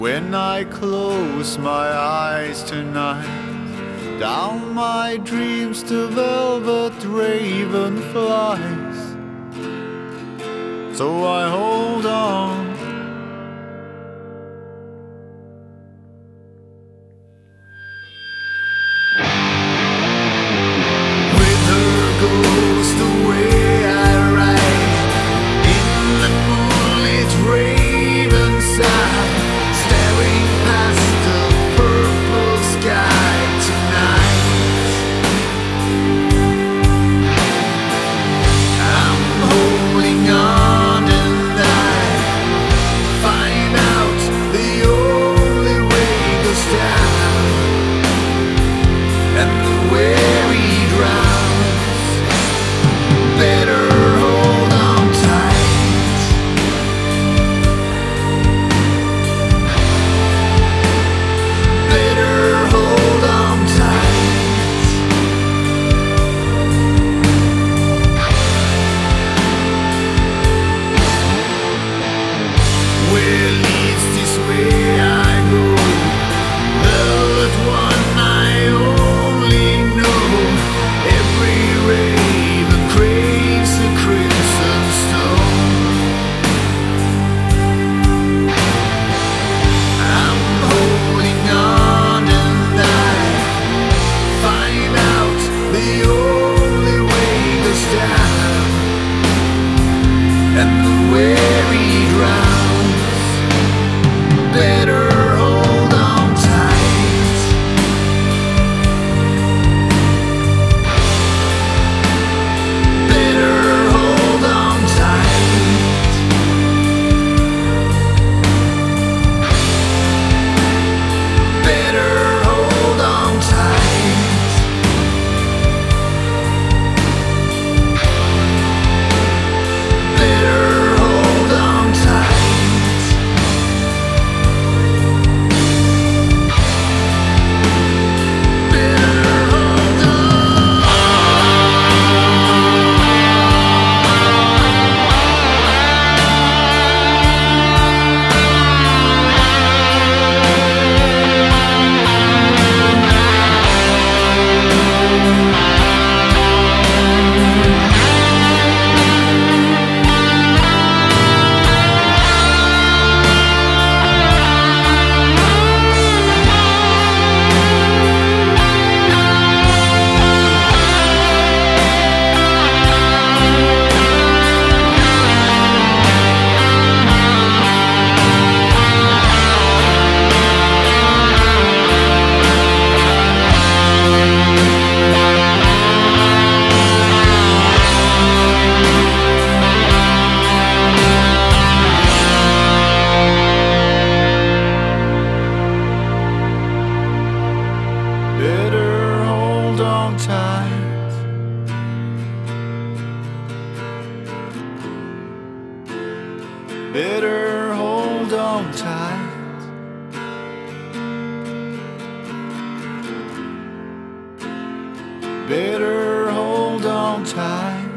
When I close my eyes tonight, down my dreams the velvet raven flies. So I hold on. With her goes the way I ride in the moonlit raven side, staring past the purple sky tonight. I'm holding on and I find out the only way goes down, and the weary drowns. Better hold on tight. Better hold on tight. Where leads this way I go? Velvet one I only know. Every raven craves a crimson stone. I'm holding on and I find out the only way goes down, and the weary drowns. Better hold on tight. Better hold on tight. Better hold on tight. Better hold on tight. Better hold Better hold on tight. Better hold on tight. Better hold on tight.